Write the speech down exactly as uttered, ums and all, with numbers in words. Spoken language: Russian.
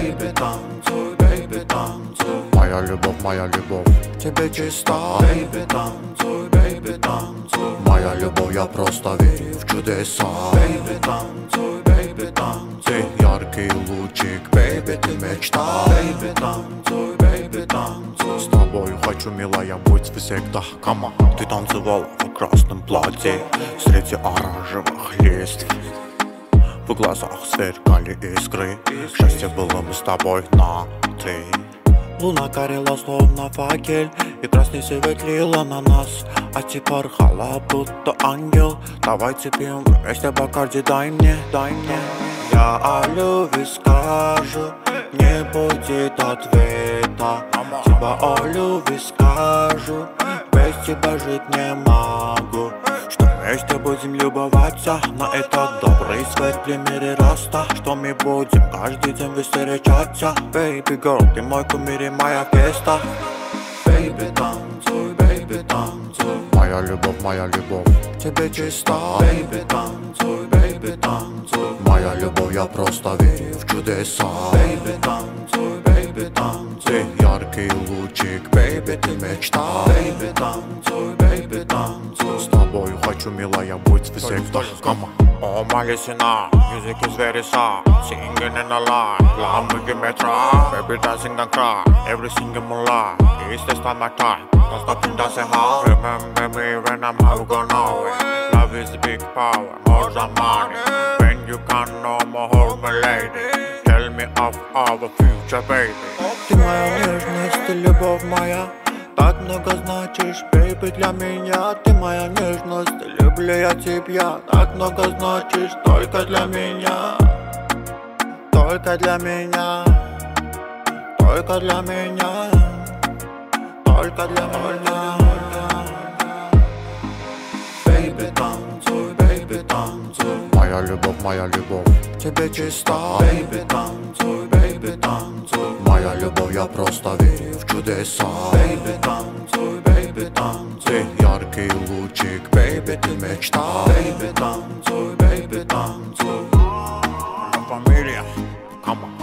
Baby, танцуй, baby, танцуй. Моя любовь, моя любовь, тебе чиста. Baby, танцуй, baby, танцуй. Моя любовь, я просто верю в чудеса. Baby, танцуй, baby, танцуй. Ты яркий лучик, baby, ты мечта. Baby, танцуй, baby, танцуй. С тобою хочу, милая, быть всегда. Кама, ты танцевала в красном платье среди оранжевых листьев. В глазах сверкали искры. Счастье было мы с тобой на три. Луна горела словно факель, и красней светлила на нас. А ты порхала, будто ангел. Давай цепим вместе Бакарди, дай мне, дай мне. Я о любви скажу, не будет ответа. Тебя о любви скажу, без тебя жить не могу. Что вместе будем любоваться на этот добрый свет в мире роста. Что мы будем каждый день встречаться. Baby girl, ты мой кумир и моя феста. Baby, танцуй, baby, танцуй. Моя любовь, моя любовь, тебе чиста. Baby, танцуй, baby, танцуй. Моя любовь, я просто верю в чудеса. Baby, танцуй, baby, танцуй. Ты яркий лучик, baby, ты мечта. Baby, танцуй, baby, танцуй. С тобою хочу, милая, быть всегда. Кама. Oh my listener, music is very soft. Singing in a line, love me give me try. Baby dancing and cry, every single moonlight. It's this time my time, don't stop and dance and how. Remember me when I'm out gonna know it. Love is a big power, more than money. When you can no more hold me lady. Tell me of our future baby. Ты моя нежность, ты любовь моя. Так много значишь, baby, для меня. Ты моя нежность, люблю я тебя. Так много значишь, только для меня. Только для меня. Только для меня. Только для меня. Baby, танцуй, baby, танцуй. Моя любовь, моя любовь, тебе чиста. Baby, танцуй, baby, танцуй. Моя любовь, я просто верю в чудеса. Baby, танцуй, baby, танцуй. Ты яркий лучик, baby, ты мечта. Baby, танцуй, baby, танцуй. Familia, come on.